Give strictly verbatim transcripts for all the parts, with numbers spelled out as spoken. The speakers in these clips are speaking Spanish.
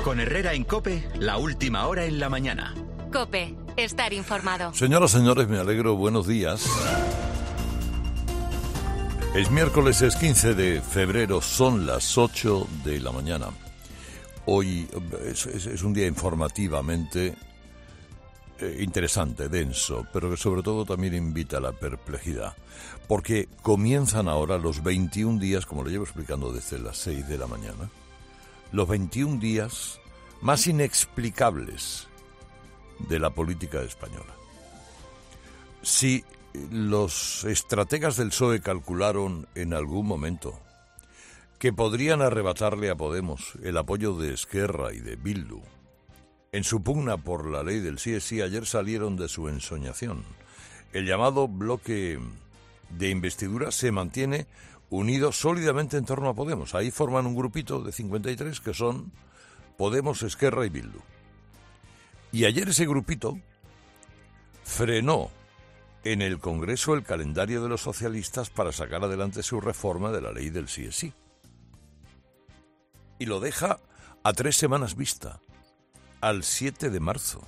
Con Herrera en COPE, la última hora en la mañana. COPE, estar informado. Señoras, señores, me alegro, buenos días. Es miércoles, es quince de febrero, son las ocho de la mañana. Hoy es, es, es un día informativamente eh, interesante, denso, pero que sobre todo también invita a la perplejidad. Porque comienzan ahora los veintiún días, como lo llevo explicando desde las seis de la mañana, los veintiún días más inexplicables de la política española. Si los estrategas del P S O E calcularon en algún momento que podrían arrebatarle a Podemos el apoyo de Esquerra y de Bildu en su pugna por la ley del sí es sí, ayer salieron de su ensoñación. El llamado bloque de investidura se mantiene unido sólidamente en torno a Podemos. Ahí forman un grupito de cincuenta y tres que son Podemos, Esquerra y Bildu. Y ayer ese grupito frenó en el Congreso el calendario de los socialistas para sacar adelante su reforma de la ley del sí es sí. Y lo deja a tres semanas vista, al siete de marzo.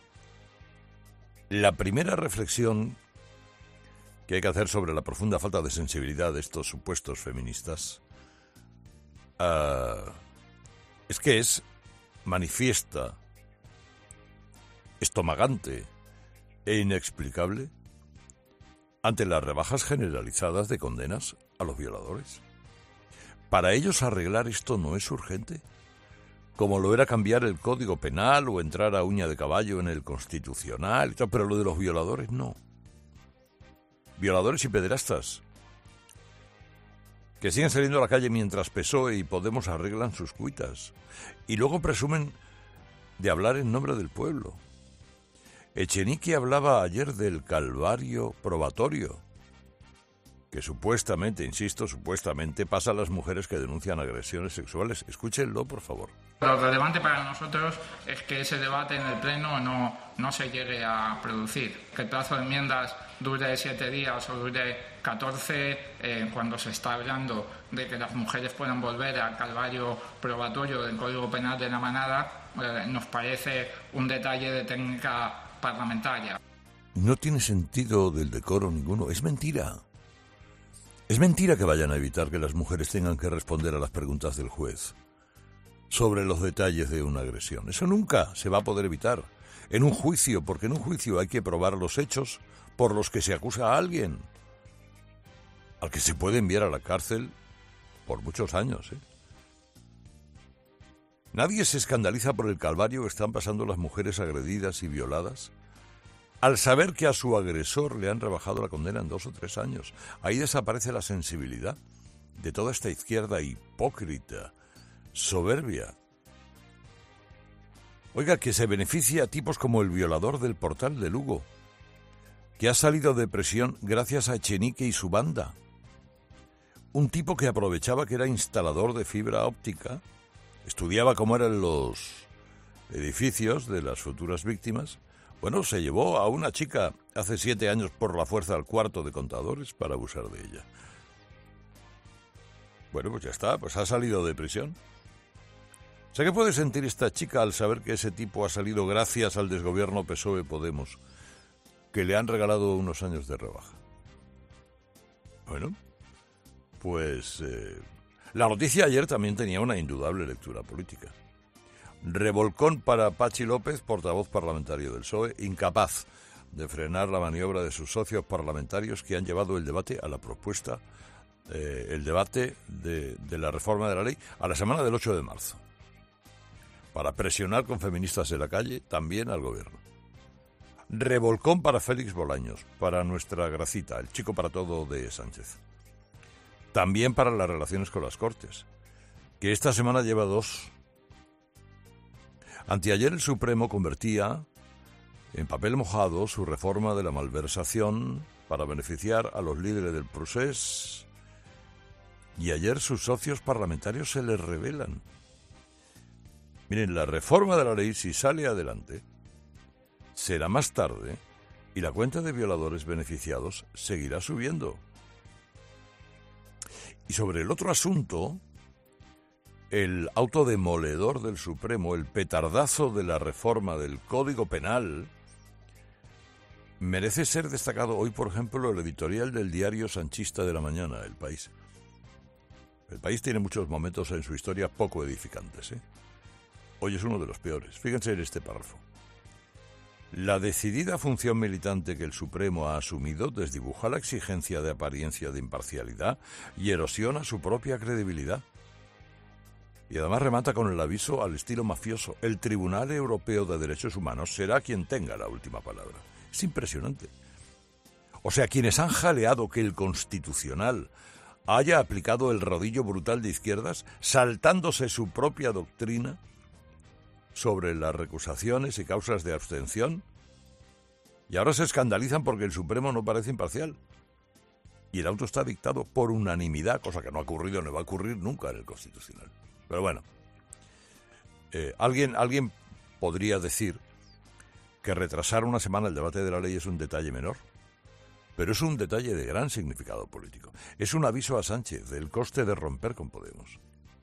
La primera reflexión que hay que hacer sobre la profunda falta de sensibilidad de estos supuestos feministas uh, es que es manifiesta, estomagante e inexplicable ante las rebajas generalizadas de condenas a los violadores. Para ellos arreglar esto no es urgente, como lo era cambiar el Código Penal o entrar a uña de caballo en el Constitucional, pero lo de los violadores no. Violadores y pederastas que siguen saliendo a la calle mientras P S O E y Podemos arreglan sus cuitas y luego presumen de hablar en nombre del pueblo. Echenique hablaba ayer del calvario probatorio que supuestamente, insisto, supuestamente pasa a las mujeres que denuncian agresiones sexuales. Escúchenlo, por favor. Lo relevante para nosotros es que ese debate en el Pleno no, no se llegue a producir. Que el plazo de enmiendas dure siete días o dure catorce, eh, cuando se está hablando de que las mujeres puedan volver al calvario probatorio del Código Penal de la manada, eh, nos parece un detalle de técnica parlamentaria. No tiene sentido del decoro ninguno. Es mentira. Es mentira que vayan a evitar que las mujeres tengan que responder a las preguntas del juez sobre los detalles de una agresión. Eso nunca se va a poder evitar en un juicio, porque en un juicio hay que probar los hechos por los que se acusa a alguien, al que se puede enviar a la cárcel por muchos años, ¿eh? Nadie se escandaliza por el calvario que están pasando las mujeres agredidas y violadas al saber que a su agresor le han rebajado la condena en dos o tres años. Ahí desaparece la sensibilidad de toda esta izquierda hipócrita, soberbia. Oiga, que se beneficia a tipos como el violador del Portal de Lugo, que ha salido de prisión gracias a Echenique y su banda. Un tipo que aprovechaba que era instalador de fibra óptica, estudiaba cómo eran los edificios de las futuras víctimas. Bueno, se llevó a una chica hace siete años por la fuerza al cuarto de contadores para abusar de ella. Bueno, pues ya está, pues ha salido de prisión. O sea, ¿qué puede sentir esta chica al saber que ese tipo ha salido gracias al desgobierno P S O E-Podemos, que le han regalado unos años de rebaja? Bueno, pues eh, la noticia ayer también tenía una indudable lectura política. Revolcón para Pachi López, portavoz parlamentario del P S O E, incapaz de frenar la maniobra de sus socios parlamentarios que han llevado el debate a la propuesta, eh, el debate de, de la reforma de la ley a la semana del ocho de marzo, para presionar con feministas en la calle también al gobierno. Revolcón para Félix Bolaños, para nuestra Gracita, el chico para todo de Sánchez. También para las relaciones con las Cortes, que esta semana lleva dos. Anteayer el Supremo convertía en papel mojado su reforma de la malversación para beneficiar a los líderes del procés, y ayer sus socios parlamentarios se les rebelan. Miren, la reforma de la ley, si sale adelante, será más tarde y la cuenta de violadores beneficiados seguirá subiendo. Y sobre el otro asunto, el auto demoledor del Supremo, el petardazo de la reforma del Código Penal, merece ser destacado hoy, por ejemplo, el editorial del diario sanchista de la mañana, El País. El País tiene muchos momentos en su historia poco edificantes, ¿eh? Hoy es uno de los peores. Fíjense en este párrafo. La decidida función militante que el Supremo ha asumido desdibuja la exigencia de apariencia de imparcialidad y erosiona su propia credibilidad. Y además remata con el aviso al estilo mafioso. El Tribunal Europeo de Derechos Humanos será quien tenga la última palabra. Es impresionante. O sea, quienes han jaleado que el Constitucional haya aplicado el rodillo brutal de izquierdas, saltándose su propia doctrina sobre las recusaciones y causas de abstención, y ahora se escandalizan porque el Supremo no parece imparcial. Y el auto está dictado por unanimidad, cosa que no ha ocurrido ni va a ocurrir nunca en el Constitucional. Pero bueno, eh, alguien, alguien podría decir que retrasar una semana el debate de la ley es un detalle menor, pero es un detalle de gran significado político. Es un aviso a Sánchez del coste de romper con Podemos.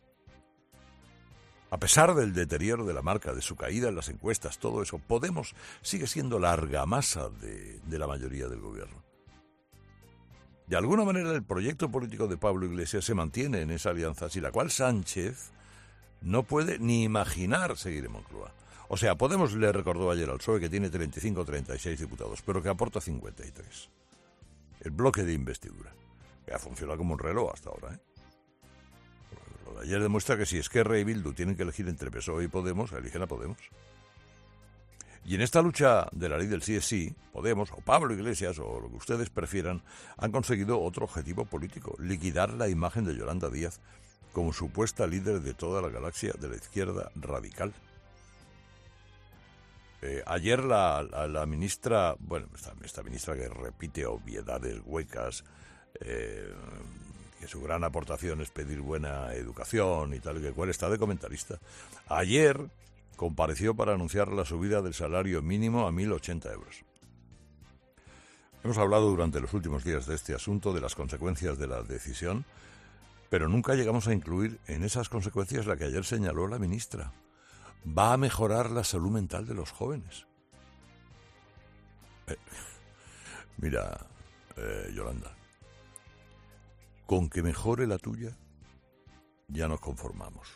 A pesar del deterioro de la marca, de su caída en las encuestas, todo eso, Podemos sigue siendo la argamasa de, de la mayoría del gobierno. De alguna manera el proyecto político de Pablo Iglesias se mantiene en esa alianza, sin la cual Sánchez no puede ni imaginar seguir en Moncloa. O sea, Podemos le recordó ayer al P S O E que tiene treinta y cinco o treinta y seis diputados, pero que aporta cincuenta y tres. El bloque de investidura, que ha funcionado como un reloj hasta ahora, ¿eh? Lo de ayer demuestra que si Esquerra y Bildu tienen que elegir entre P S O E y Podemos, eligen a Podemos. Y en esta lucha de la ley del sí es sí, Podemos, o Pablo Iglesias, o lo que ustedes prefieran, han conseguido otro objetivo político: liquidar la imagen de Yolanda Díaz como supuesta líder de toda la galaxia de la izquierda radical. Eh, ayer la, la, la ministra, bueno, esta, esta ministra que repite obviedades huecas, eh, que su gran aportación es pedir buena educación y tal, que cual está de comentarista. Ayer compareció para anunciar la subida del salario mínimo a mil ochenta euros. Hemos hablado durante los últimos días de este asunto, de las consecuencias de la decisión, pero nunca llegamos a incluir en esas consecuencias la que ayer señaló la ministra. Va a mejorar la salud mental de los jóvenes. Eh, mira, eh, Yolanda, con que mejore la tuya, ya nos conformamos.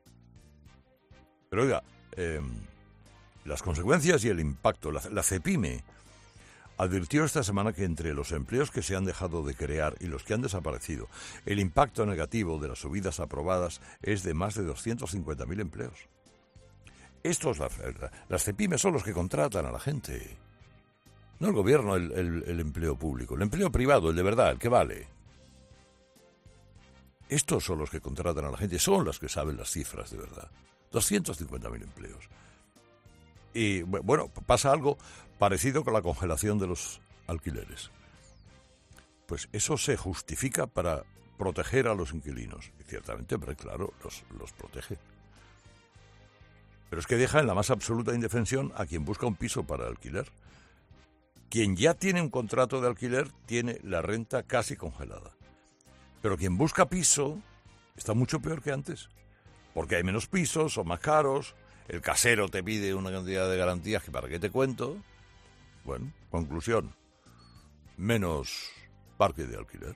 Pero oiga, eh, las consecuencias y el impacto, la, la CEPIME advirtió esta semana que entre los empleos que se han dejado de crear y los que han desaparecido, el impacto negativo de las subidas aprobadas es de más de doscientos cincuenta mil empleos. Estos, las, las CEPIME son los que contratan a la gente. No el gobierno, el, el, el empleo público, el empleo privado, el de verdad, el que vale. Estos son los que contratan a la gente, son los que saben las cifras de verdad. doscientos cincuenta mil empleos. Y bueno, pasa algo parecido con la congelación de los alquileres. Pues eso se justifica para proteger a los inquilinos. Y ciertamente, pero claro, los, los protege. Pero es que deja en la más absoluta indefensión a quien busca un piso para alquiler. Quien ya tiene un contrato de alquiler tiene la renta casi congelada. Pero quien busca piso está mucho peor que antes. Porque hay menos pisos, son más caros, el casero te pide una cantidad de garantías que para qué te cuento. Bueno, conclusión, menos parque de alquiler.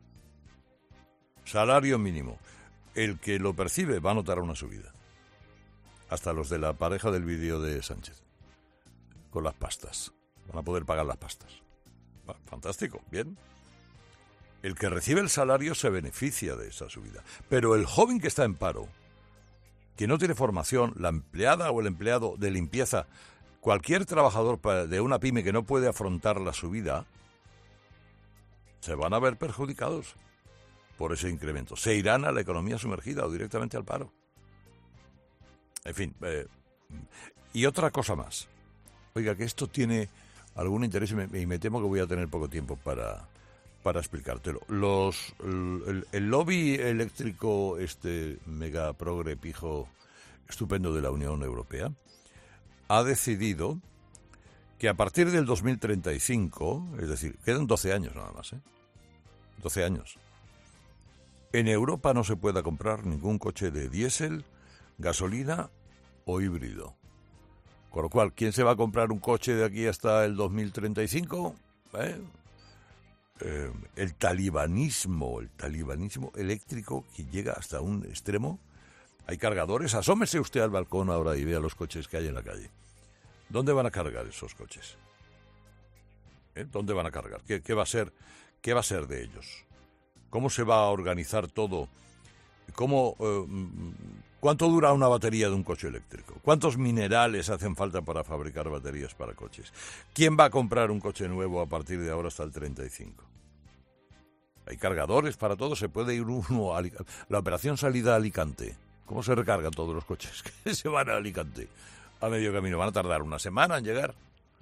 Salario mínimo. El que lo percibe va a notar una subida. Hasta los de la pareja del vídeo de Sánchez. Con las pastas. Van a poder pagar las pastas. Bueno, fantástico, bien. El que recibe el salario se beneficia de esa subida. Pero el joven que está en paro, que no tiene formación, la empleada o el empleado de limpieza, cualquier trabajador de una pyme que no puede afrontar la subida, se van a ver perjudicados por ese incremento. Se irán a la economía sumergida o directamente al paro. En fin, eh, y otra cosa más. Oiga, que esto tiene algún interés y me, y me temo que voy a tener poco tiempo para, para explicártelo. Los, el, el lobby eléctrico, este mega progre pijo estupendo de la Unión Europea, ha decidido que a partir del dos mil treinta y cinco, es decir, quedan doce años nada más, ¿eh? doce años, en Europa no se pueda comprar ningún coche de diésel, gasolina o híbrido. Con lo cual, ¿quién se va a comprar un coche de aquí hasta el dos mil treinta y cinco? ¿Eh? Eh, el talibanismo, el talibanismo eléctrico que llega hasta un extremo. Hay cargadores. Asómese usted al balcón ahora y vea los coches que hay en la calle. ¿Dónde van a cargar esos coches? ¿Eh? ¿Dónde van a cargar? ¿Qué, qué va a ser, qué va a ser de ellos? ¿Cómo se va a organizar todo? ¿Cómo, eh, ¿Cuánto dura una batería de un coche eléctrico? ¿Cuántos minerales hacen falta para fabricar baterías para coches? ¿Quién va a comprar un coche nuevo a partir de ahora hasta el treinta y cinco? Hay cargadores para todo. Se puede ir uno a Alicante. La operación salida a Alicante. ¿Cómo se recargan todos los coches que se van a Alicante? A medio camino. Van a tardar una semana en llegar.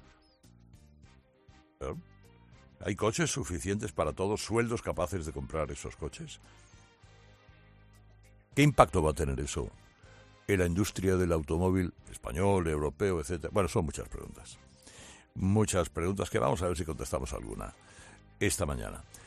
¿Pero? ¿Hay coches suficientes para todos, sueldos capaces de comprar esos coches? ¿Qué impacto va a tener eso en la industria del automóvil español, europeo, etcétera? Bueno, son muchas preguntas. Muchas preguntas que vamos a ver si contestamos alguna esta mañana.